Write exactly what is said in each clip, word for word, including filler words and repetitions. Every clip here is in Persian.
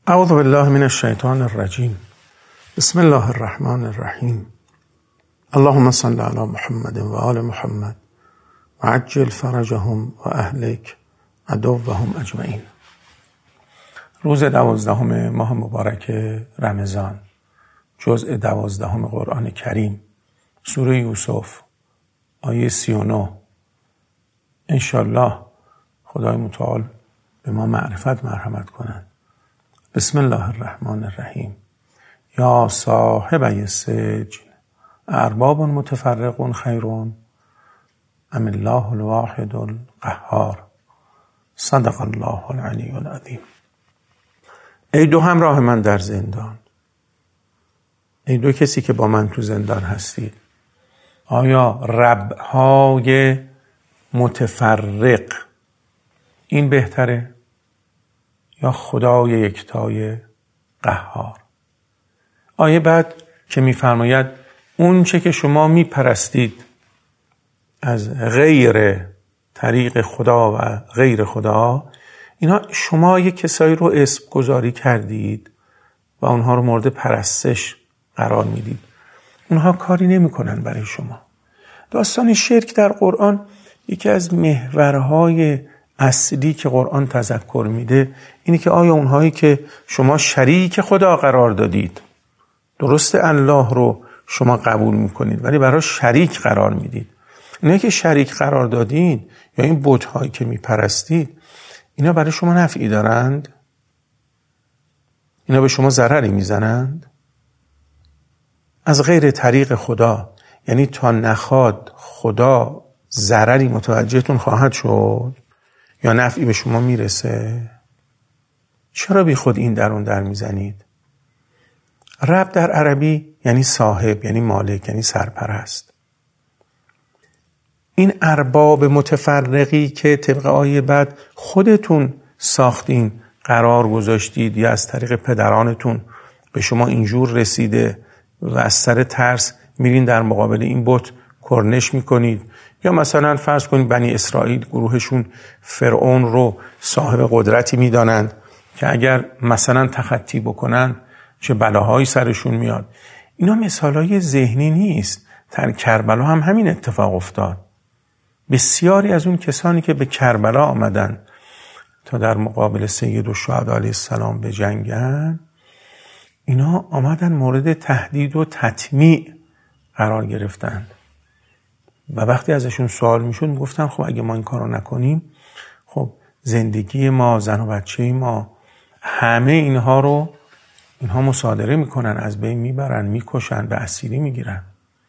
اعوذ بالله من الشیطان الرجیم. بسم الله الرحمن الرحیم. اللهم صل علی محمد و آل محمد و عجل فرجهم و اهلک عدوهم اجمعین. روز دوازدهم ماه مبارک رمضان، جزء دوازدهم قرآن کریم، سوره یوسف، آیه سی و نه. انشالله خدای متعال به ما معرفت مرحمت کنند. بسم الله الرحمن الرحیم. یا صاحبی السجن ارباب متفرقون خیرون ام الله الواحد القهار. صدق الله العلی العظیم. ای دو همراه من در زندان، ای دو کسی که با من تو زندان هستید، آیا رب‌های متفرق این بهتره یا خدای یکتای قهار؟ آیه بعد که می‌فرماید اون چه که شما می‌پرستید از غیر طریق خدا و غیر خدا، اینا شما یک کسایی رو اسم گذاری کردید و اونها رو مورد پرستش قرار میدید. اونها کاری نمی‌کنن برای شما. داستان شرک در قرآن یکی از محورهای اصلی که قرآن تذکر میده اینه که آیا اونهایی که شما شریک خدا قرار دادید، درست الله رو شما قبول میکنید ولی برای شریک قرار میدید، اینایی که شریک قرار دادین یا این بت‌هایی که میپرستید، اینا برای شما نفعی دارند؟ اینا به شما ضرری میزنند؟ از غیر طریق خدا، یعنی تا نخواد خدا ضرری متوجهتون خواهد شد یا نفعی به شما میرسه؟ چرا بی خود این در اون در میزنید؟ رب در عربی یعنی صاحب، یعنی مالک، یعنی سرپرست. این ارباب متفرقی که طبق آیه بعد خودتون ساختین، قرار گذاشتید یا از طریق پدرانتون به شما اینجور رسیده و از سر ترس میرین در مقابل این بت کرنش میکنید، یا مثلا فرض کنید بنی اسرائیل گروهشون فرعون رو صاحب قدرتی میدانند که اگر مثلا تخطی بکنن چه بلاهایی سرشون میاد. اینا مثالای ذهنی نیست. در کربلا هم همین اتفاق افتاد. بسیاری از اون کسانی که به کربلا آمدن تا در مقابل سید الشهدا علیه السلام بجنگن، اینا آمدن مورد تهدید و تطمیع قرار گرفتند و وقتی ازشون سوال میشد میگفتن خب اگه ما این کارو نکنیم، خب زندگی ما، زن و بچه ما، همه اینها رو اینها مصادره میکنن، از بین میبرن، میکشن، به اسیری میگیرن.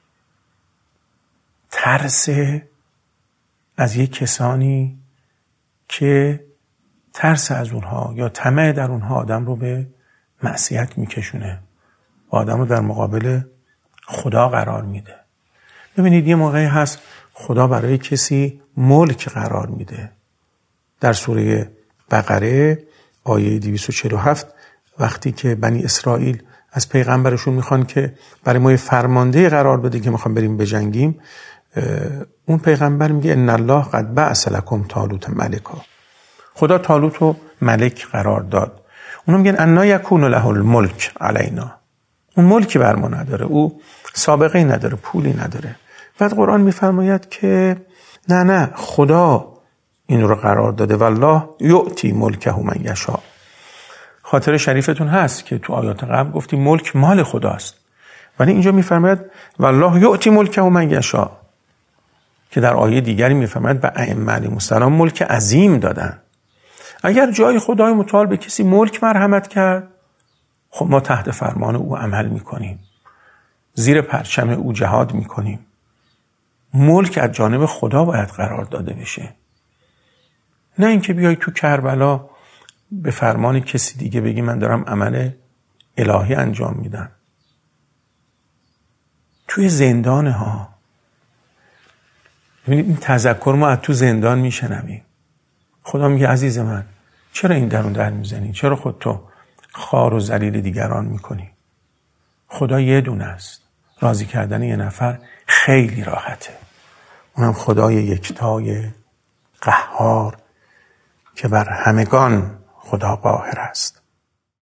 ترس از یک کسانی که ترس از اونها یا طمع در اونها آدم رو به معصیت میکشونه و آدم رو در مقابل خدا قرار میده. ببینید یه موقعی هست خدا برای کسی ملک قرار میده. در سوره بقره آیه دویست و چهل و هفت وقتی که بنی اسرائیل از پیغمبرشون میخوان که برای ما یه فرمانده قرار بده که میخوان بریم بجنگیم، اون پیغمبر میگه ان الله قد بعث لکم طالوت ملکا. خدا طالوت رو ملک قرار داد. اونا میگن انا یکون له الملک علینا. اون ملکی بر ما نداره، او سابقه نداره، پولی نداره. بعد قرآن میفرماید که نه نه خدا این رو قرار داده والله یؤتی ملکه من یشاء. خاطر شریفتون هست که تو آیات قبل گفتی ملک مال خداست، ولی اینجا میفرماید والله یؤتی ملکه من یشاء، که در آیه دیگری میفرماید به ائمه علیهم السلام ملک عظیم دادن. اگر جای خدای متعال به کسی ملک مرحمت کرد، خب ما تحت فرمان او عمل میکنیم، زیر پرچم او جهاد میکنیم. ملک از جانب خدا باید قرار داده بشه، نه اینکه بیای تو کربلا به فرمان کسی دیگه بگی من دارم عمل الهی انجام میدم. توی زندان ها، ببینید این تذکر ما از تو زندان میشنویم. خدا میگه عزیز من چرا این درون در میزنی؟ چرا خودتو خوار و ذلیل دیگران میکنی؟ خدا یه دونه است. راضی کردن یه نفر خیلی راحته. اونم خدای یکتای قهار که بر همگان خدا قاهر است.